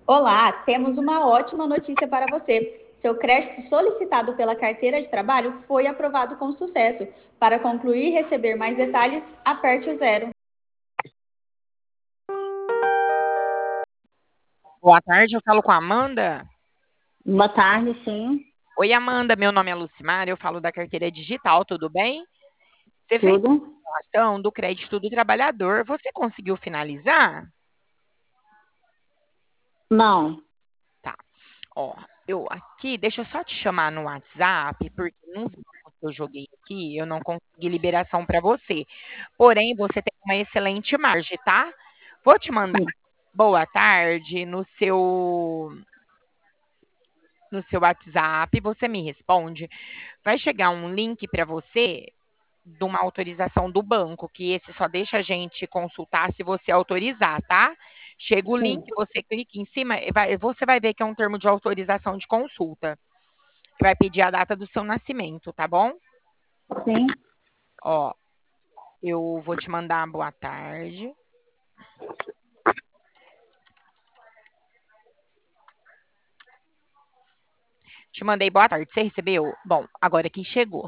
Olá, temos uma ótima notícia para você. Seu crédito solicitado pela carteira de trabalho foi aprovado com sucesso. Para concluir e receber mais detalhes, aperte o zero. Boa tarde, eu falo com a Amanda. Boa tarde, sim, Oi, Amanda, meu nome é Lucimar, eu falo da carteira digital, tudo bem? Você fez tudo? a ação do crédito do trabalhador, você conseguiu finalizar? Não, Tá, ó, eu aqui, deixa eu só te chamar no WhatsApp, porque nos grupos que eu joguei aqui, eu não consegui liberação para você. Porém, você tem uma excelente margem, tá? Vou te mandar sim, boa tarde no seu WhatsApp, você me responde. Vai chegar um link para você de uma autorização do banco, que esse só deixa a gente consultar se você autorizar, tá? Chega o link, sim, você clica em cima, você vai ver que é um termo de autorização de consulta, que vai pedir a data do seu nascimento, tá bom? sim. Ó, eu vou te mandar boa tarde. Te mandei boa tarde, você recebeu? Bom, agora aqui chegou.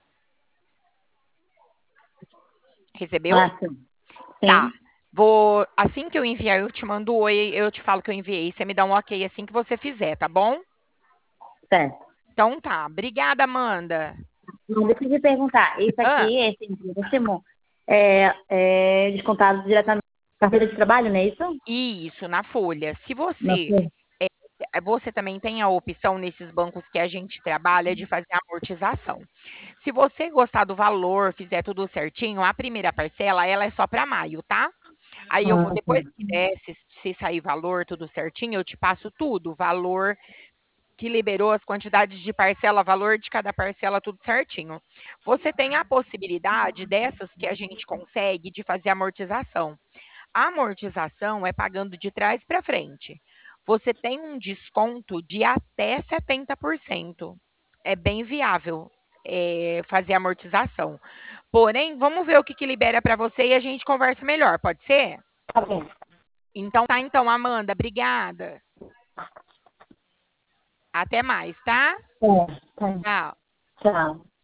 Recebeu? Ah, sim, Tá. sim, Assim que eu enviar, eu te mando um oi, eu te falo que eu enviei, você me dá um ok assim que você fizer, tá bom? certo. Então tá. Obrigada, Amanda. Não, deixa eu te perguntar, isso Ah, aqui, esse empréstimo, é descontado diretamente da carteira de trabalho, não é isso? isso, na folha. Se Não você sei. você também tem a opção nesses bancos que a gente trabalha de fazer amortização. Se você gostar do valor, fizer tudo certinho, a primeira parcela, ela é só para maio, tá? Aí eu vou, Ah, depois sim. que der, se sair valor, tudo certinho, eu te passo tudo, valor que liberou as quantidades de parcela, valor de cada parcela, tudo certinho. Você tem a possibilidade dessas que a gente consegue de fazer amortização. A amortização é pagando de trás para frente. Você tem um desconto de até 70%. É bem viável fazer amortização. Porém, vamos ver o que libera para você e a gente conversa melhor, pode ser? Tá bom. Então tá, então, Amanda, obrigada. Até mais, tá? É, tá. Tchau. Tchau.